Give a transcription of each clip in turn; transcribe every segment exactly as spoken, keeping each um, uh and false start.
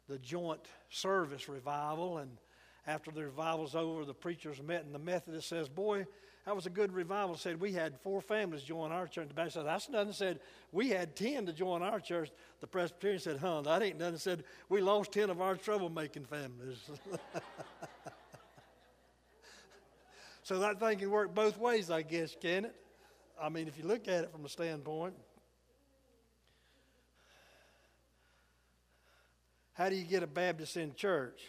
the joint service revival, and after the revival's over, the preachers met, and the Methodist says, boy, that was a good revival. Said, we had four families join our church. The Baptist said, that's nothing. Said, we had ten to join our church. The Presbyterian said, huh, that ain't nothing. Said, we lost ten of our troublemaking families. So that thing can work both ways, I guess, can it? I mean, if you look at it from a standpoint. How do you get a Baptist in church?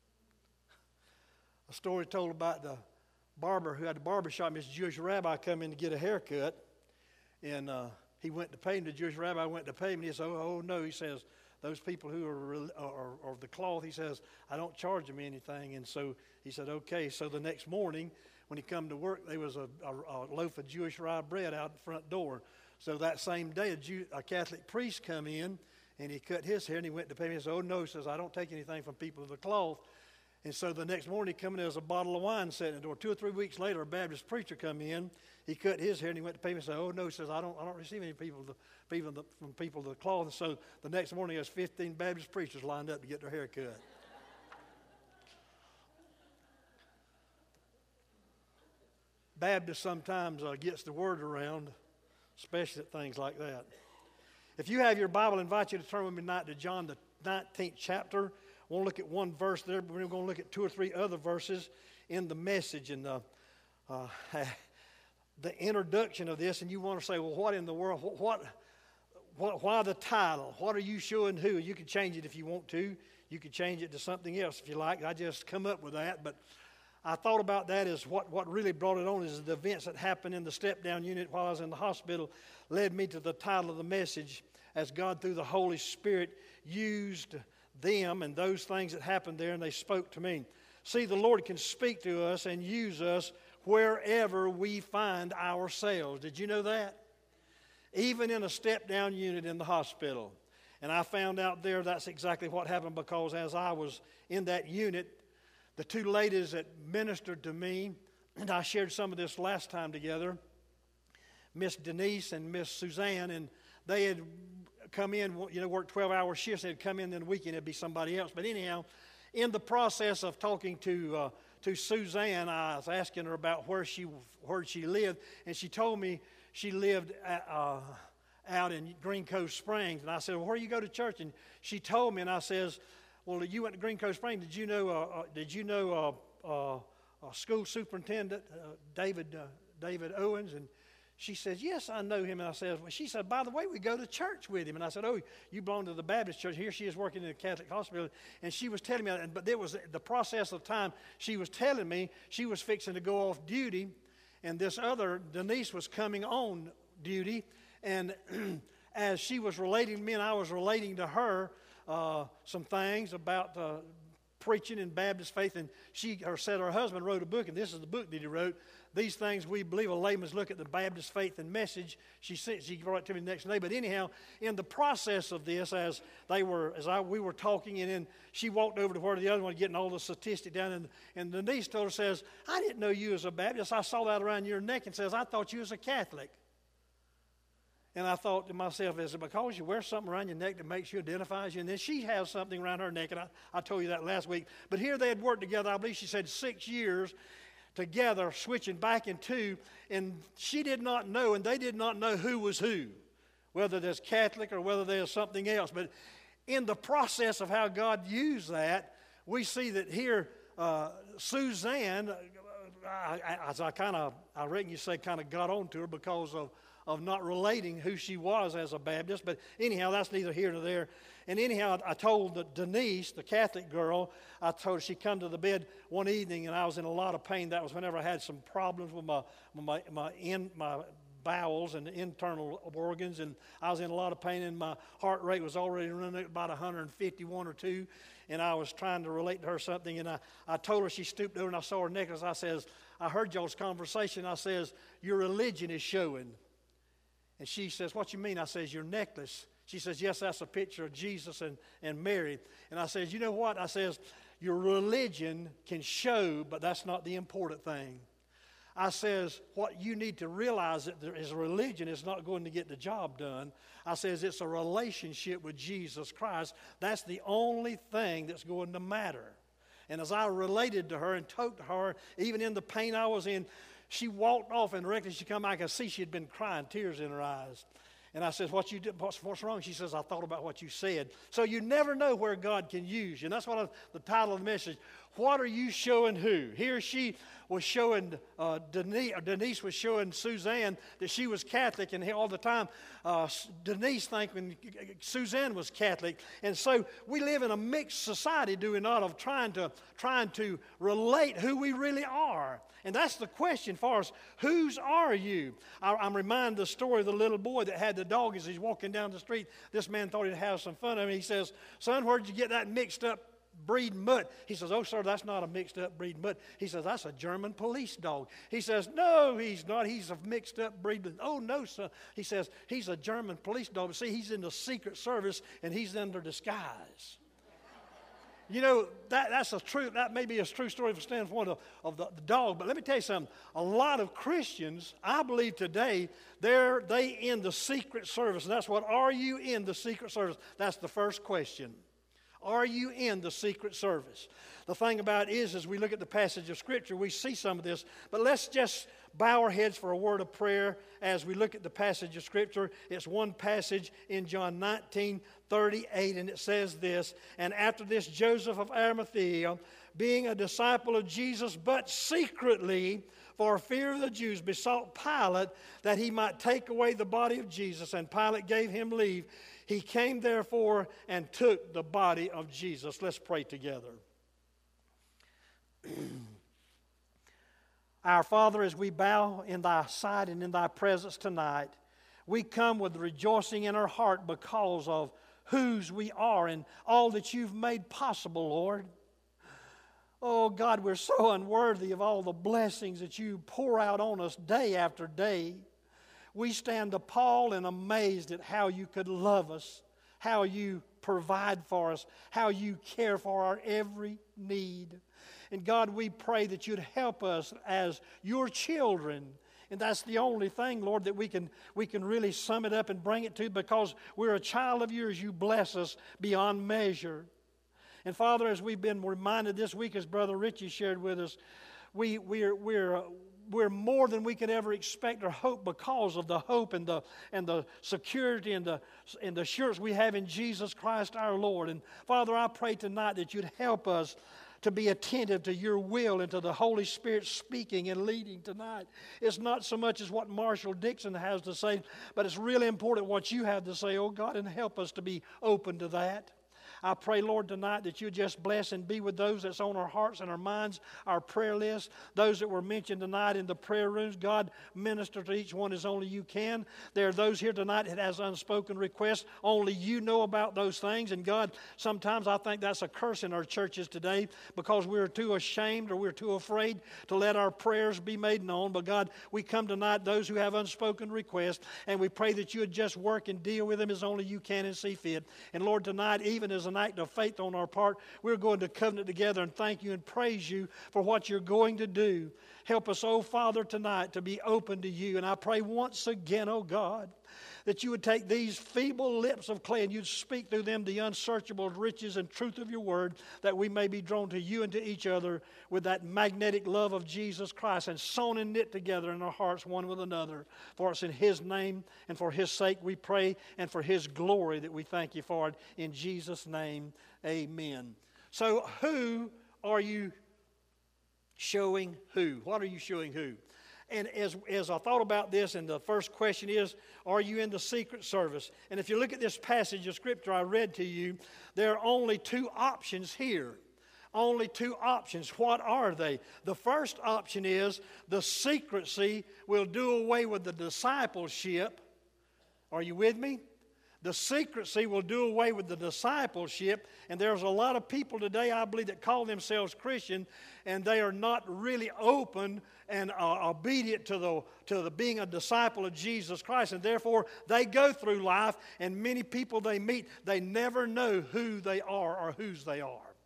A story told about the barber who had the barber shop. This Jewish rabbi come in to get a haircut, and uh, he went to pay him. The Jewish rabbi went to pay him, and he said, oh, oh no, he says, those people who are, are, are the cloth, he says, I don't charge them anything. And so he said, okay. So the next morning, when he come to work, there was a, a, a loaf of Jewish rye bread out the front door. So that same day, a, Jew, a Catholic priest come in, and he cut his hair, and he went to pay me. He said, oh, no, he says, I don't take anything from people of the cloth. And so the next morning, he come in, there was a bottle of wine sitting at the door. Two or three weeks later, a Baptist preacher come in. He cut his hair, and he went to pay me and said, oh, no, he says, I don't I don't receive any people, to, people the, from people of the cloth. And so the next morning, there's fifteen Baptist preachers lined up to get their hair cut. Baptist sometimes uh, gets the word around, especially at things like that. If you have your Bible, I invite you to turn with me tonight to John, the nineteenth chapter. I want to look at one verse there, but we're going to look at two or three other verses in the message. And uh, uh, the introduction of this, and you want to say, well, what in the world, what, what, why the title? What are you showing who? You can change it if you want to. You could change it to something else if you like. I just come up with that, but I thought about that as what, what really brought it on is the events that happened in the step-down unit while I was in the hospital led me to the title of the message, as God through the Holy Spirit used them and those things that happened there, and they spoke to me. See, the Lord can speak to us and use us wherever we find ourselves. Did you know that? Even in a step-down unit in the hospital. And I found out there that's exactly what happened, because as I was in that unit, the two ladies that ministered to me, and I shared some of this last time together, Miss Denise and Miss Suzanne, and they had come in, you know, work twelve-hour shifts. They'd come in, then the weekend it'd be somebody else. But anyhow, in the process of talking to uh, to Suzanne, I was asking her about where she where she lived, and she told me she lived at, uh, out in Green Cove Springs. And I said, well, where do you go to church? And she told me, and I says, well, you went to Green Cove Springs. Did you know? Uh, uh, did you know uh, uh, uh, school superintendent uh, David uh, David Owens? And she says, yes, I know him. And I said, well, she said, by the way, we go to church with him. And I said, oh, you belong to the Baptist church. Here she is working in a Catholic hospital. And she was telling me, but there was the process of time. She was telling me she was fixing to go off duty, and this other Denise was coming on duty. And as she was relating to me and I was relating to her uh, some things about uh, preaching in Baptist faith, and she or said her husband wrote a book, and this is the book that he wrote. These things we believe, a layman's look at the Baptist faith and message. She said, she brought it to me the next day. But anyhow, in the process of this, as they were, as I we were talking, and then she walked over to where the other one getting all the statistics down, and, and Denise told her, says, I didn't know you was a Baptist. I saw that around your neck, and says, I thought you was a Catholic. And I thought to myself, is it because you wear something around your neck that makes you identifies you? And then she has something around her neck, and I, I told you that last week. But here they had worked together, I believe she said six years together, switching back and two, and she did not know, and they did not know who was who, whether there's Catholic or whether there's something else. But in the process of how God used that, we see that here uh, Suzanne, I, I, as I kind of, I reckon you say kind of got on to her because of, of not relating who she was as a Baptist. But anyhow, that's neither here nor there. And anyhow, I told the Denise, the Catholic girl, I told her she'd come to the bed one evening, and I was in a lot of pain. That was whenever I had some problems with my my my, in, my bowels and internal organs, and I was in a lot of pain, and my heart rate was already running at about one fifty-one or two, and I was trying to relate to her something, and I, I told her, she stooped over, and I saw her necklace. I says, I heard y'all's conversation. I says, your religion is showing. And she says, what you mean? I says, your necklace. She says, yes, that's a picture of Jesus and, and Mary. And I says, you know what? I says, your religion can show, but that's not the important thing. I says, what you need to realize that there is a religion is not going to get the job done. I says, it's a relationship with Jesus Christ. That's the only thing that's going to matter. And as I related to her and talked to her, even in the pain I was in, she walked off, and directly she come, I could see she had been crying, tears in her eyes. And I said, what you did, what's, what's wrong? She says, I thought about what you said. So you never know where God can use you. And that's what I, the title of the message, what are you showing who? Here she was showing, uh, Denise, Denise was showing Suzanne that she was Catholic, and all the time uh, Denise thinking Suzanne was Catholic. And so we live in a mixed society, do we not, of trying to, trying to relate who we really are. And that's the question for us. Whose are you? I, I'm reminded of the story of the little boy that had the dog as he's walking down the street. This man thought he'd have some fun of him. He says, son, where'd you get that mixed up breed mutt? He says, oh, sir, that's not a mixed up breed mutt. He says, that's a German police dog. He says, no, he's not. He's a mixed up breed. Oh, no, sir. He says, he's a German police dog. But see, he's in the Secret Service, and he's under disguise. You know, that, that's a true, that may be a true story from the standpoint of, of the, the dog. But let me tell you something. A lot of Christians, I believe today, they're they in the Secret Service. And that's what, are you in the Secret Service? That's the first question. Are you in the Secret Service? The thing about it is, as we look at the passage of Scripture, we see some of this. But let's just bow our heads for a word of prayer as we look at the passage of Scripture. It's one passage in John nineteen thirty-eight, and it says this, and after this Joseph of Arimathea, being a disciple of Jesus, but secretly, for fear of the Jews, besought Pilate that he might take away the body of Jesus, and Pilate gave him leave. He came therefore and took the body of Jesus. Let's pray together. Our Father, as we bow in thy sight and in thy presence tonight, we come with rejoicing in our heart because of whose we are and all that you've made possible, Lord. Oh, God, we're so unworthy of all the blessings that you pour out on us day after day. We stand appalled and amazed at how you could love us, how you provide for us, how you care for our every need. And God, we pray that you'd help us as your children. And that's the only thing, Lord, that we can we can really sum it up and bring it to, because we're a child of yours. You bless us beyond measure. And Father, as we've been reminded this week, as Brother Richie shared with us, we we're we're uh, we're more than we could ever expect or hope because of the hope and the and the security and the and the assurance we have in Jesus Christ our Lord. And Father, I pray tonight that you'd help us to be attentive to your will and to the Holy Spirit speaking and leading tonight. It's not so much as what Marshall Dixon has to say, but it's really important what you have to say, oh God, and help us to be open to that. I pray, Lord, tonight that you just bless and be with those that's on our hearts and our minds, our prayer list, those that were mentioned tonight in the prayer rooms. God, minister to each one as only you can. There are those here tonight that has unspoken requests. Only you know about those things. And God, sometimes I think that's a curse in our churches today because we're too ashamed or we're too afraid to let our prayers be made known. But God, we come tonight, those who have unspoken requests, and we pray that you would just work and deal with them as only you can and see fit. And Lord, tonight, even as an act of faith on our part, we're going to covenant together and thank you and praise you for what you're going to do. Help us, oh Father, tonight to be open to you. And I pray once again, oh God, that you would take these feeble lips of clay and you'd speak through them the unsearchable riches and truth of your word, that we may be drawn to you and to each other with that magnetic love of Jesus Christ and sewn and knit together in our hearts one with another. For it's in his name and for his sake we pray, and for his glory that we thank you for it. In Jesus' name, amen. So who are you showing who? What are you showing who? And as, as I thought about this, and the first question is, are you in the Secret Service? And if you look at this passage of Scripture I read to you, there are only two options here. Only two options. What are they? The first option is the secrecy will do away with the discipleship. Are you with me? The secrecy will do away with the discipleship. And there's a lot of people today, I believe, that call themselves Christian, and they are not really open and uh, obedient to the to the being a disciple of Jesus Christ. And therefore, they go through life, and many people they meet, they never know who they are or whose they are.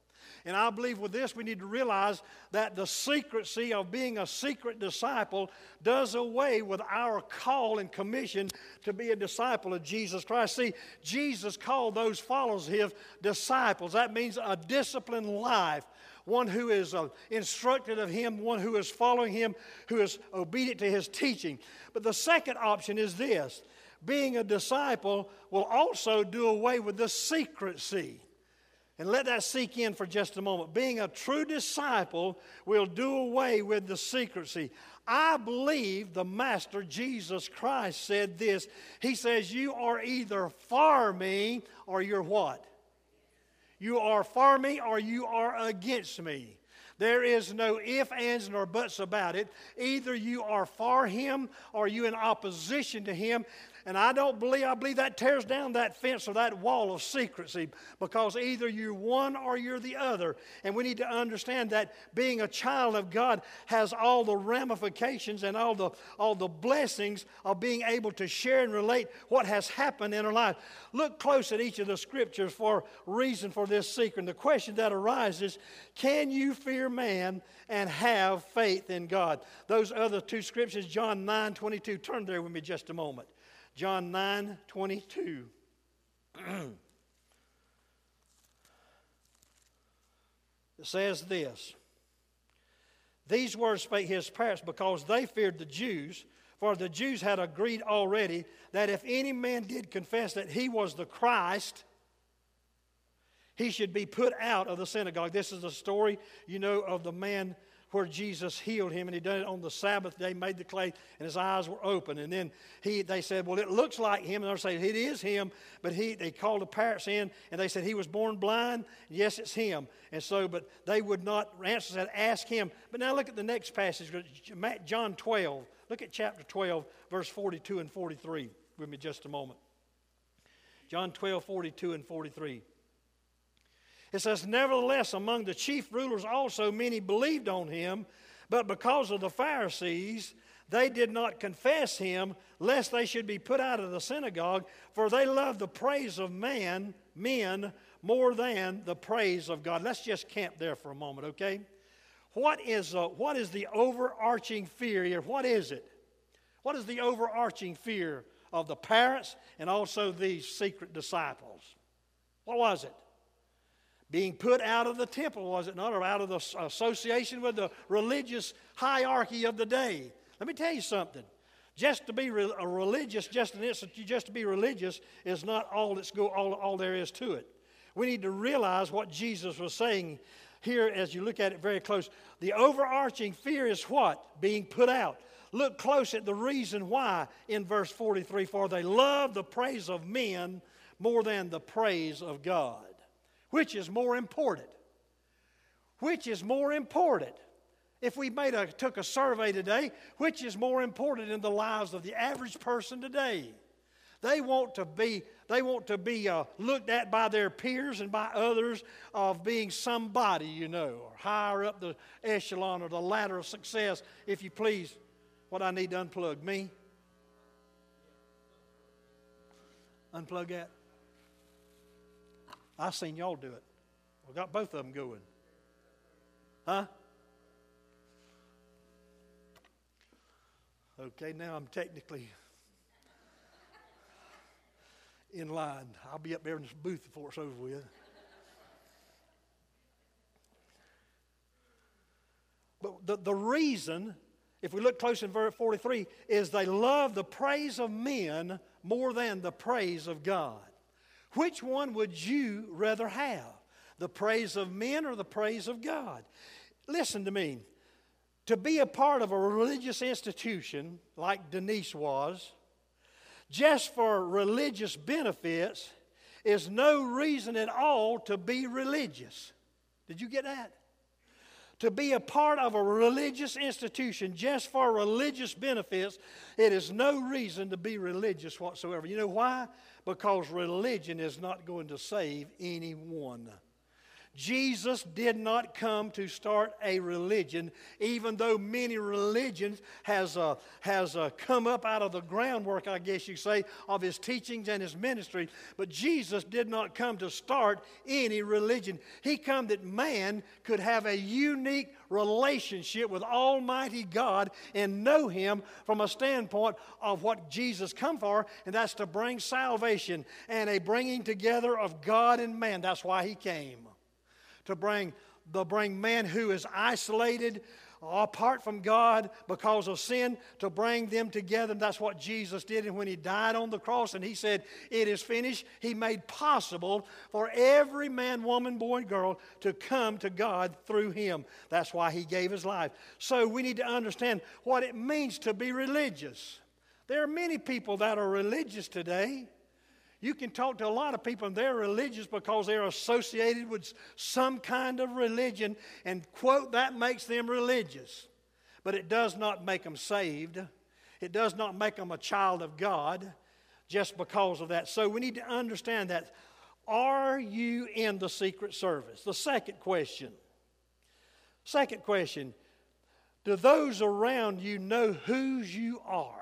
And I believe with this we need to realize that the secrecy of being a secret disciple does away with our call and commission to be a disciple of Jesus Christ. See, Jesus called those followers of His disciples. That means a disciplined life. One who is uh, instructed of Him, one who is following Him, who is obedient to His teaching. But the second option is this. Being a disciple will also do away with the secrecy. And let that sink in for just a moment. Being a true disciple will do away with the secrecy. I believe the Master, Jesus Christ, said this. He says, you are either for me or you're what? You are for me or you are against me. There is no ifs, ands, nor buts about it. Either you are for Him or you're in opposition to Him. And I don't believe, I believe that tears down that fence or that wall of secrecy, because either you're one or you're the other. And we need to understand that being a child of God has all the ramifications and all the, all the blessings of being able to share and relate what has happened in our life. Look close at each of the scriptures for reason for this secret. And the question that arises, can you fear man and have faith in God? Those other two scriptures, John nine twenty-two. Turn there with me just a moment. John nine twenty-two. It says this. These words spake His parents because they feared the Jews, for the Jews had agreed already that if any man did confess that he was the Christ, he should be put out of the synagogue. This is the story, you know, of the man where Jesus healed him, and He done it on the Sabbath day, made the clay, and his eyes were open. And then he, they said, well, it looks like him. And they're saying, it is him. But he, they called the parents in, and they said, he was born blind. Yes, it's him. And so, but they would not answer, said, ask him. But now look at the next passage, John twelve. Look at chapter twelve, verse forty-two and forty-three with me just a moment. John twelve, forty-two and forty-three. It says, nevertheless, among the chief rulers also many believed on Him, but because of the Pharisees, they did not confess Him, lest they should be put out of the synagogue, for they loved the praise of man, men, more than the praise of God. Let's just camp there for a moment, okay? What is, uh, what is the overarching fear here? What is it? What is the overarching fear of the parents and also these secret disciples? What was it? Being put out of the temple, was it not? Or out of the association with the religious hierarchy of the day. Let me tell you something. Just to be re- a religious, just an institute, just to be religious is not all, that's go, all, all there is to it. We need to realize what Jesus was saying here as you look at it very close. The overarching fear is what? Being put out. Look close at the reason why in verse forty-three. For they love the praise of men more than the praise of God. Which is more important? Which is more important? If we made a, took a survey today, which is more important in the lives of the average person today? They want to be, they want to be uh, looked at by their peers and by others of being somebody, you know, or higher up the echelon or the ladder of success. If you please, what I need to unplug, me? Unplug that? I seen y'all do it. We got both of them going. Huh? Okay, now I'm technically in line. I'll be up there in this booth before it's over with. But the, the reason, if we look close in verse forty-three, is they love the praise of men more than the praise of God. Which one would you rather have? The praise of men or the praise of God? Listen to me. To be a part of a religious institution like Denise was, just for religious benefits, is no reason at all to be religious. Did you get that? To be a part of a religious institution just for religious benefits, it is no reason to be religious whatsoever. You know why? Because religion is not going to save anyone. Jesus did not come to start a religion, even though many religions has, uh, has uh, come up out of the groundwork, I guess you say, of his teachings and his ministry. But Jesus did not come to start any religion. He come that man could have a unique relationship with Almighty God and know Him from a standpoint of what Jesus come for, and that's to bring salvation and a bringing together of God and man. That's why He came. To bring, to bring man who is isolated, apart from God because of sin, to bring them together. And that's what Jesus did. And when He died on the cross and He said, "It is finished," He made possible for every man, woman, boy, and girl to come to God through Him. That's why He gave His life. So we need to understand what it means to be religious. There are many people that are religious today. You can talk to a lot of people and they're religious because they're associated with some kind of religion, and quote, that makes them religious. But it does not make them saved. It does not make them a child of God just because of that. So we need to understand that. Are you in the Secret Service? The second question. Second question. Do those around you know whose you are?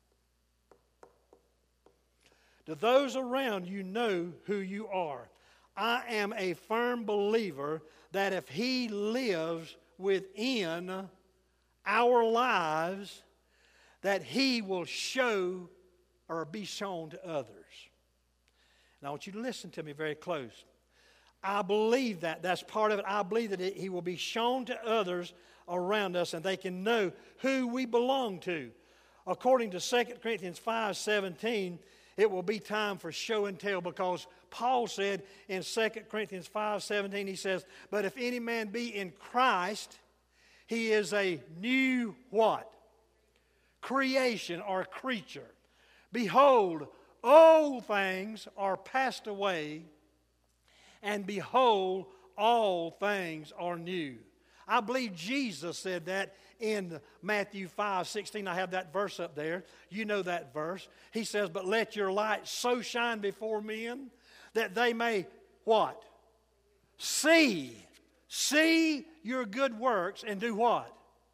Do those around you know who you are? I am a firm believer that if He lives within our lives, that He will show or be shown to others. And I want you to listen to me very close. I believe that. That's part of it. I believe that it, He will be shown to others around us, and they can know who we belong to. According to Second Corinthians five seventeen, it will be time for show and tell, because Paul said in Second Corinthians five seventeen, he says, "But if any man be in Christ, he is a new" what? Creation or creature. "Behold, old things are passed away, and behold, all things are new." I believe Jesus said that in Matthew five sixteen. I have that verse up there. You know that verse. He says, "But let your light so shine before men that they may" what? See. See your good works and do what?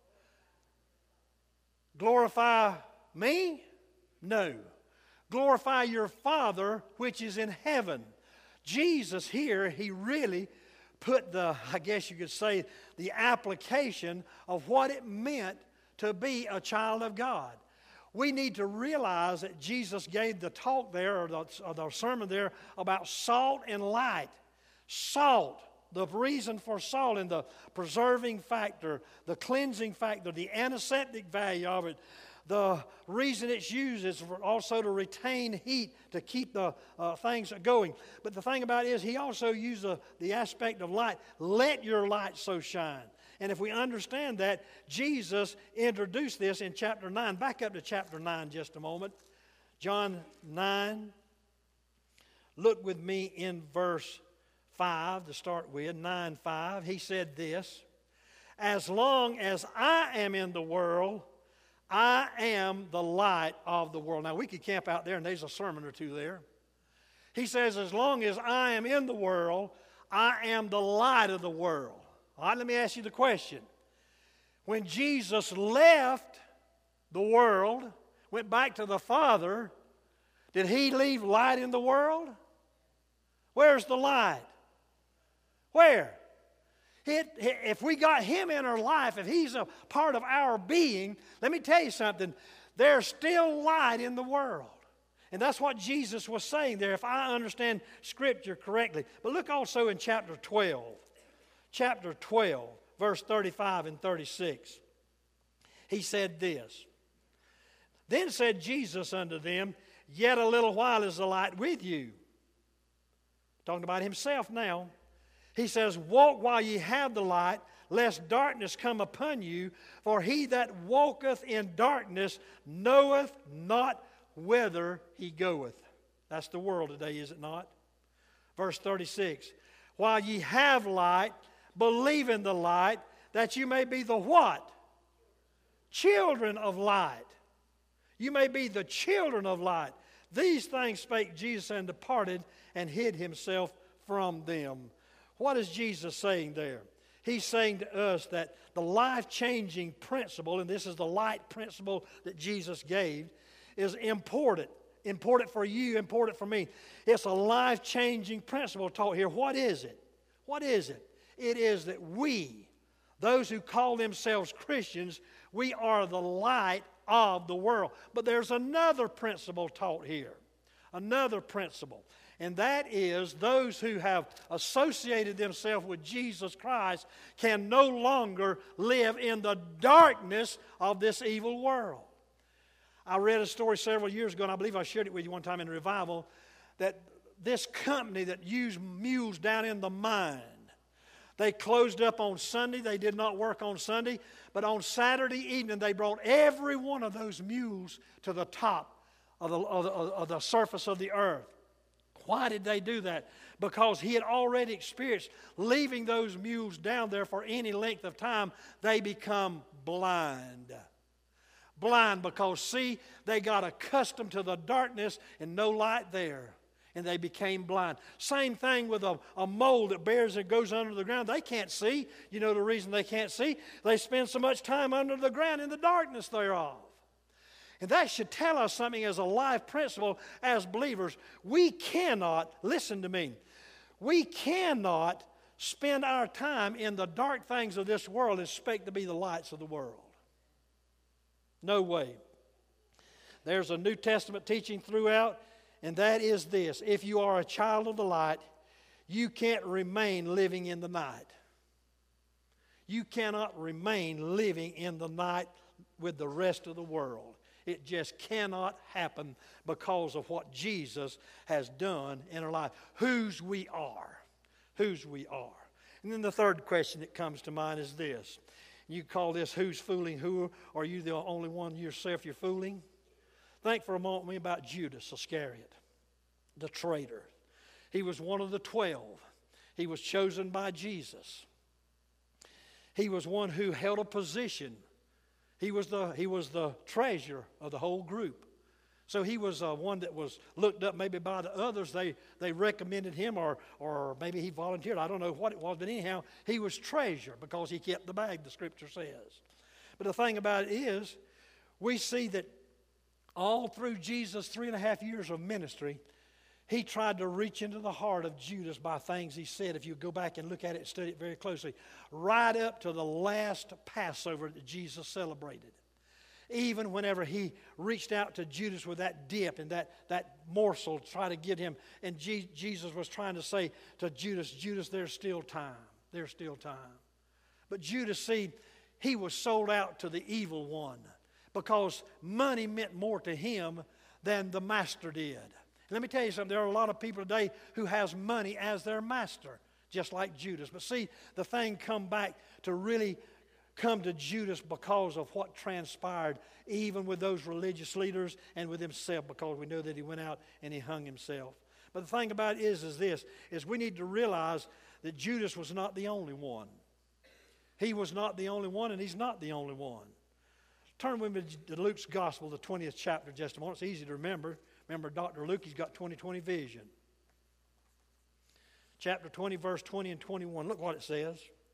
Glorify me? No. Glorify your Father which is in heaven. Jesus here, He really put the, I guess you could say, the application of what it meant to be a child of God. We need to realize that Jesus gave the talk there, or the, or the sermon there, about salt and light. Salt, the reason for salt and the preserving factor, the cleansing factor, the antiseptic value of it. The reason it's used is for also to retain heat, to keep the uh, things going. But the thing about it is, He also used the, the aspect of light. Let your light so shine. And if we understand that, Jesus introduced this in chapter nine. Back up to chapter nine just a moment. John nine. Look with me in verse five to start with. nine five. He said this, "As long as I am in the world, I am the light of the world." Now, we could camp out there, and there's a sermon or two there. He says, as long as I am in the world, I am the light of the world. All right, let me ask you the question. When Jesus left the world, went back to the Father, did He leave light in the world? Where's the light? Where? It, if we got Him in our life, if He's a part of our being, let me tell you something, there's still light in the world. And that's what Jesus was saying there, if I understand Scripture correctly. But look also in chapter twelve. Chapter twelve, verse thirty-five and thirty-six. He said this, "Then said Jesus unto them, Yet a little while is the light with you." Talking about Himself now. He says, "Walk while ye have the light, lest darkness come upon you. For he that walketh in darkness knoweth not whither he goeth." That's the world today, is it not? Verse thirty-six. "While ye have light, believe in the light, that you may be the what? Children of light." You may be the children of light. "These things spake Jesus, and departed, and hid Himself from them." What is Jesus saying there? He's saying to us that the life-changing principle, and this is the light principle that Jesus gave, is important. Important for you, important for me. It's a life-changing principle taught here. What is it? What is it? It is that we, those who call themselves Christians, we are the light of the world. But there's another principle taught here. Another principle. And that is those who have associated themselves with Jesus Christ can no longer live in the darkness of this evil world. I read a story several years ago, and I believe I shared it with you one time in revival, that this company that used mules down in the mine, they closed up on Sunday. They did not work on Sunday. But on Saturday evening, they brought every one of those mules to the top of the, of the, of the surface of the earth. Why did they do that? Because he had already experienced leaving those mules down there for any length of time, they become blind. Blind because, see, they got accustomed to the darkness and no light there. And they became blind. Same thing with a, a mole that bears and goes under the ground. They can't see. You know the reason they can't see? They spend so much time under the ground in the darkness thereof. And that should tell us something as a life principle as believers. We cannot, listen to me, we cannot spend our time in the dark things of this world and expect to be the lights of the world. No way. There's a New Testament teaching throughout, and that is this. If you are a child of the light, you can't remain living in the night. You cannot remain living in the night with the rest of the world. It just cannot happen because of what Jesus has done in our life. Whose we are. Whose we are. And then the third question that comes to mind is this. You call this who's fooling who? Or are you the only one yourself you're fooling? Think for a moment with me about Judas Iscariot, the traitor. He was one of the twelve. He was chosen by Jesus. He was one who held a position. He was the, he was the treasurer of the whole group. So he was uh, one that was looked up maybe by the others. They, they recommended him, or, or maybe he volunteered. I don't know what it was, but anyhow, he was treasurer because he kept the bag, the Scripture says. But the thing about it is, we see that all through Jesus' three and a half years of ministry, he tried to reach into the heart of Judas by things he said. If you go back and look at it and study it very closely, right up to the last Passover that Jesus celebrated. Even whenever he reached out to Judas with that dip and that, that morsel to try to get him, and G- Jesus was trying to say to Judas, Judas, there's still time. There's still time. But Judas, see, he was sold out to the evil one because money meant more to him than the master did. Let me tell you something. There are a lot of people today who has money as their master, just like Judas. But see, the thing come back to really come to Judas because of what transpired, even with those religious leaders and with himself, because we know that he went out and he hung himself. But the thing about it is, is this, is we need to realize that Judas was not the only one. He was not the only one, and he's not the only one. Turn with me to Luke's Gospel, the twentieth chapter, just a moment. It's easy to remember. Remember, Doctor Luke, he's got twenty twenty vision. Chapter twenty, verse twenty and twenty-one. Look what it says.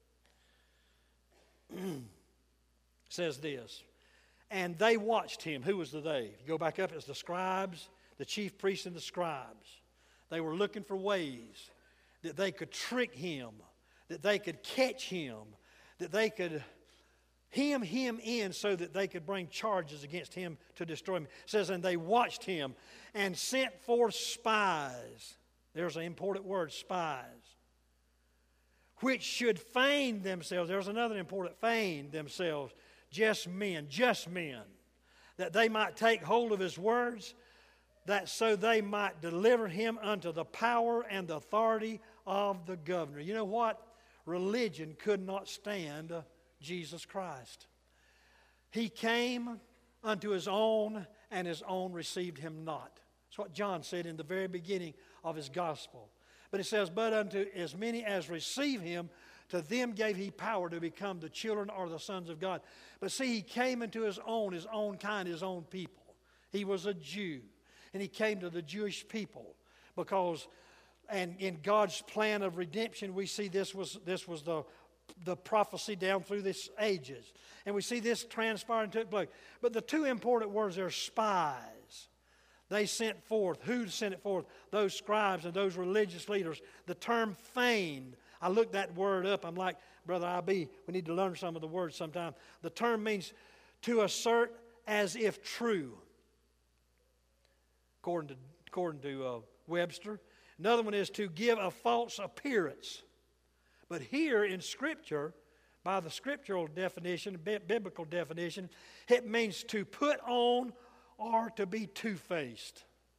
It says this. And they watched him. Who was the they? You go back up, it's the scribes, the chief priests and the scribes. They were looking for ways that they could trick him, that they could catch him, that they could hem him in so that they could bring charges against him to destroy him. It says, and they watched him and sent forth spies. There's an important word, spies. Which should feign themselves. There's another important, feign themselves. Just men, just men. That they might take hold of his words, that so they might deliver him unto the power and the authority of the governor. You know what? Religion could not stand Jesus Christ. He came unto his own, and his own received him not. That's what John said in the very beginning of his gospel. But it says, but unto as many as receive him, to them gave he power to become the children or the sons of God. But see, he came into his own, his own kind, his own people. He was a Jew. And he came to the Jewish people because and in God's plan of redemption, we see this was this was the the prophecy down through the ages. And we see this transpire and took place. But the two important words are spies. They sent forth. Who sent it forth? Those scribes and those religious leaders. The term feigned. I looked that word up. I'm like, Brother I B, we need to learn some of the words sometime. The term means to assert as if true, according to, according to uh, Webster. Another one is to give a false appearance. But here in Scripture, by the scriptural definition, biblical definition, it means to put on or to be two-faced.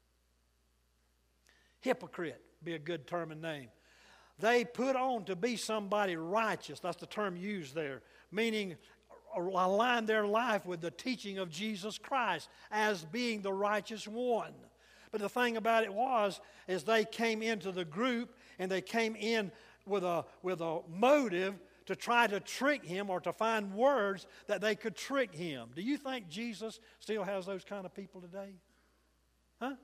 Hypocrite be a good term and name. They put on to be somebody righteous. That's the term used there, meaning align their life with the teaching of Jesus Christ as being the righteous one. But the thing about it was, is they came into the group and they came in with a, with a motive to try to trick him or to find words that they could trick him. Do you think Jesus still has those kind of people today? Huh?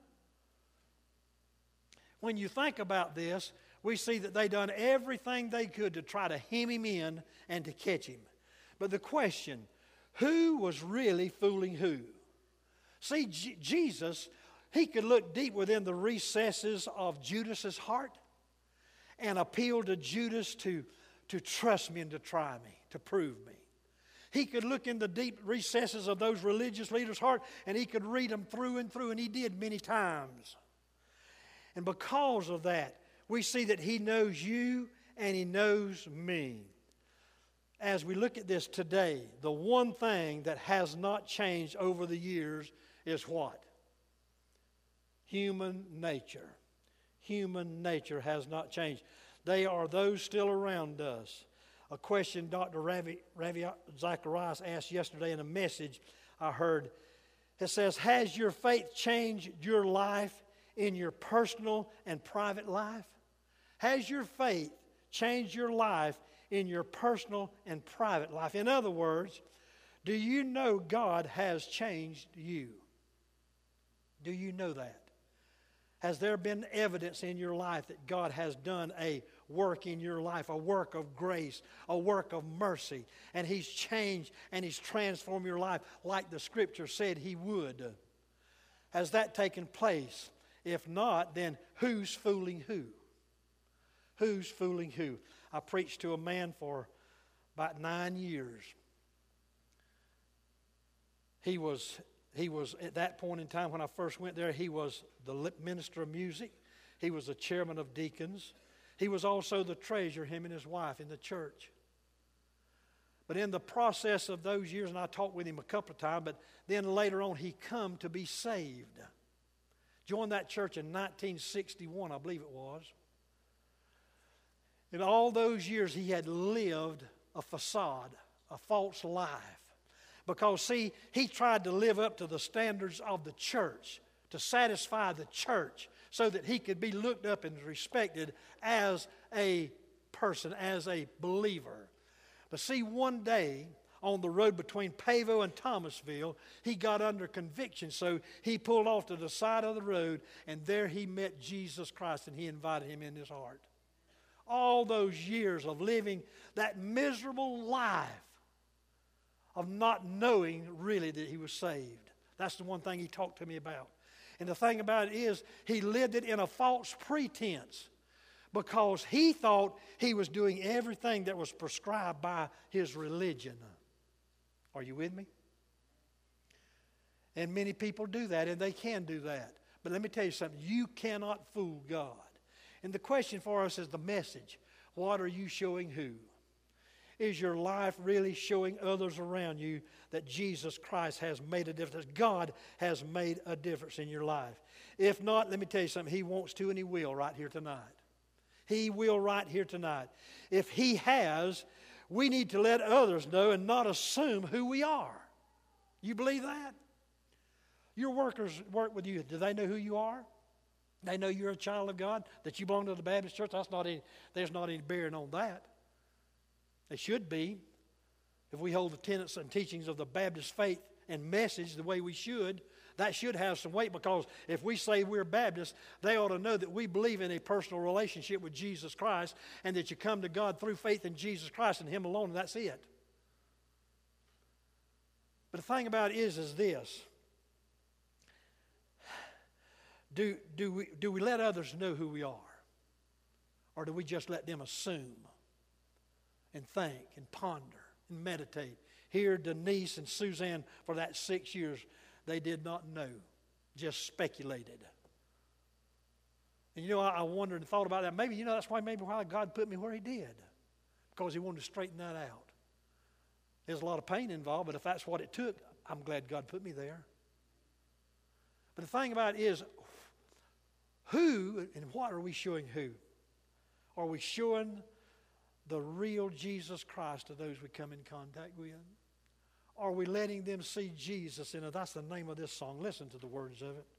When you think about this, we see that they done everything they could to try to hem him in and to catch him. But the question, who was really fooling who? See, J- Jesus, he could look deep within the recesses of Judas's heart and appeal to Judas to, to trust me and to try me, to prove me. He could look in the deep recesses of those religious leaders' heart and he could read them through and through, and he did many times. And because of that, we see that he knows you and he knows me. As we look at this today, the one thing that has not changed over the years is what? Human nature. Human nature has not changed. They are those still around us. A question Doctor Ravi, Ravi Zacharias asked yesterday in a message I heard. It says, has your faith changed your life in your personal and private life? Has your faith changed your life in your personal and private life? In other words, do you know God has changed you? Do you know that? Has there been evidence in your life that God has done a work in your life, a work of grace, a work of mercy, and He's changed and He's transformed your life like the Scripture said He would? Has that taken place? If not, then who's fooling who? Who's fooling who? I preached to a man for about nine years. He was... He was, at that point in time when I first went there, he was the minister of music. He was the chairman of deacons. He was also the treasurer, him and his wife, in the church. But in the process of those years, and I talked with him a couple of times, but then later on he come to be saved. Joined that church in nineteen sixty-one, I believe it was. In all those years, he had lived a facade, a false life. Because, see, he tried to live up to the standards of the church, to satisfy the church, so that he could be looked up and respected as a person, as a believer. But see, one day on the road between Pavo and Thomasville, he got under conviction, so he pulled off to the side of the road, and there he met Jesus Christ, and he invited him in his heart. All those years of living that miserable life, of not knowing really that he was saved. That's the one thing he talked to me about. And the thing about it is, he lived it in a false pretense because he thought he was doing everything that was prescribed by his religion. Are you with me? And many people do that, and they can do that. But let me tell you something. You cannot fool God. And the question for us is the message. What are you showing who? Is your life really showing others around you that Jesus Christ has made a difference? God has made a difference in your life. If not, let me tell you something. He wants to and He will right here tonight. He will right here tonight. If He has, we need to let others know and not assume who we are. You believe that? Your workers work with you. Do they know who you are? They know you're a child of God, that you belong to the Baptist church? That's not any, there's not any bearing on that. They should be. If we hold the tenets and teachings of the Baptist faith and message the way we should, That should have some weight, because if we say we're Baptists, they ought to know that we believe in a personal relationship with Jesus Christ, and that you come to God through faith in Jesus Christ and Him alone, and that's it. But the thing about it is, is this. Do, do, we, do we let others know who we are? Or do we just let them assume and think and ponder and meditate? Here, Denise and Suzanne, for that six years, they did not know, just speculated. And you know, I, I wondered and thought about that. Maybe, you know, that's why maybe why God put me where He did, because He wanted to straighten that out. There's a lot of pain involved, but if that's what it took, I'm glad God put me there. But the thing about it is, who and what are we showing who? Are we showing the real Jesus Christ to those we come in contact with? Are we letting them see Jesus in it? That's the name of this song. Listen to the words of it.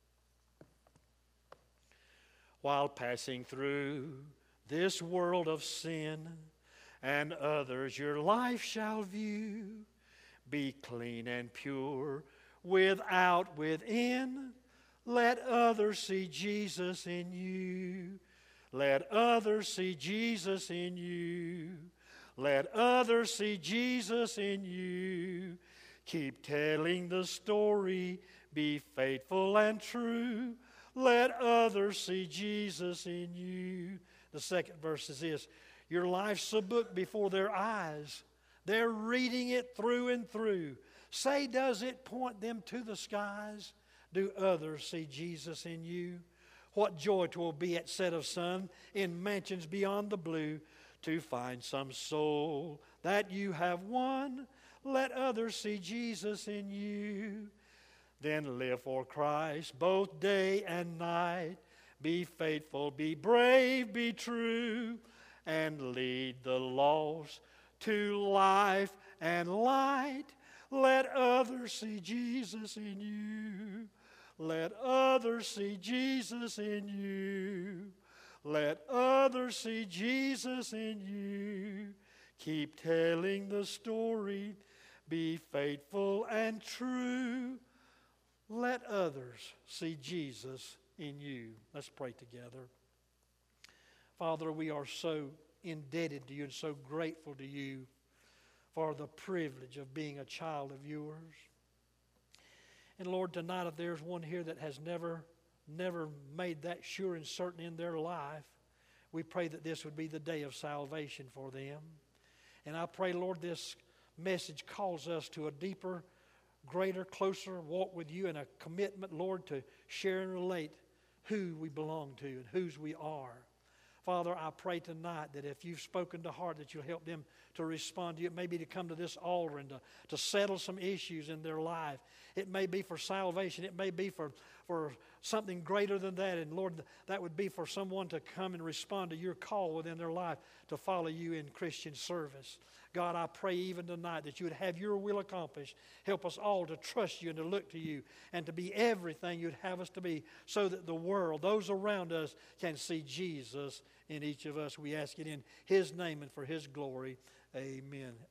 While passing through this world of sin, and others your life shall view, be clean and pure, without, within. Let others see Jesus in you. Let others see Jesus in you. Let others see Jesus in you. Keep telling the story. Be faithful and true. Let others see Jesus in you. The second verse is this. Your life's a book before their eyes. They're reading it through and through. Say, does it point them to the skies? Do others see Jesus in you? What joy 'twill be at set of sun in mansions beyond the blue, to find some soul that you have won. Let others see Jesus in you. Then live for Christ both day and night. Be faithful, be brave, be true, and lead the lost to life and light. Let others see Jesus in you. Let others see Jesus in you. Let others see Jesus in you. Keep telling the story. Be faithful and true. Let others see Jesus in you. Let's pray together. Father, we are so indebted to you and so grateful to you for the privilege of being a child of yours. And Lord, tonight, if there's one here that has never, never made that sure and certain in their life, we pray that this would be the day of salvation for them. And I pray, Lord, this message calls us to a deeper, greater, closer walk with you, and a commitment, Lord, to share and relate who we belong to and whose we are. Father, I pray tonight that if you've spoken to heart, that you'll help them to respond to you. It may be to come to this altar and to, to settle some issues in their life. It may be for salvation. It may be for, for something greater than that. And Lord, that would be for someone to come and respond to your call within their life to follow you in Christian service. God, I pray even tonight that you would have your will accomplished. Help us all to trust you and to look to you and to be everything you'd have us to be, so that the world, those around us, can see Jesus in each of us. We ask it in his name and for his glory. Amen.